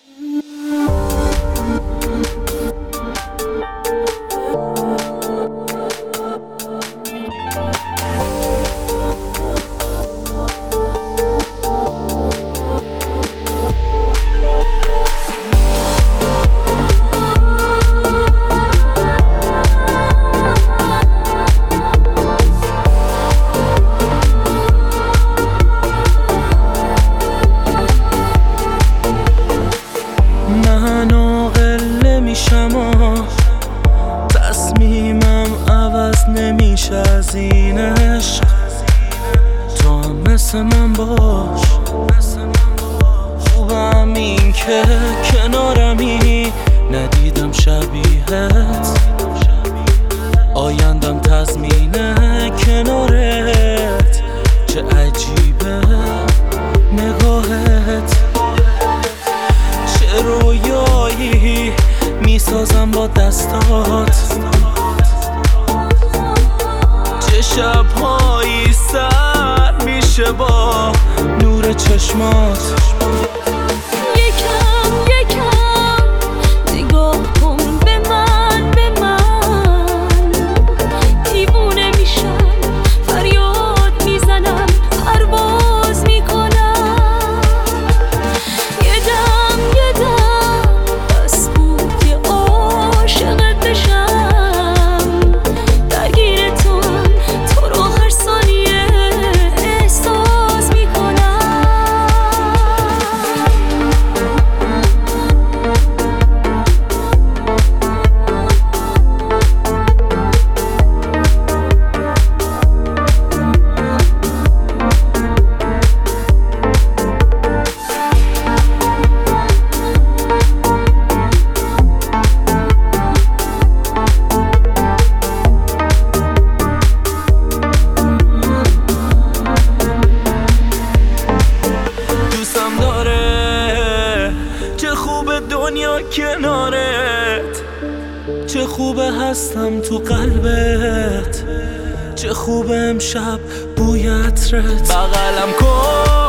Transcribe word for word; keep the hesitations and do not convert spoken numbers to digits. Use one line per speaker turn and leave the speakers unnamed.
من عاقل نمیشم و تصمیمم عوض نمیشه از این عشق. تو هم مثل من باش، خوبم این که کنارمی، ندیدم شبیهت، آیندم تضمینه کنارت. چه عجیبه نگاهت، چه رویایی میسازم با دستات، چه شبهایی سر میشه با نور چشمات.
یکم یکم نگاه کن به من، به من دیوونه میشم، فریاد میزنم، پرواز میکنم. یه دم یه دم بس بود که عاشقت بشم، درگیر تو تو رو هر ثانیه احساس میکنم.
دوستم داره، چه خوبه دنیا کنارت، چه خوبه هستم تو قلبت، چه خوبه امشب بوی عطرت. بغلم کن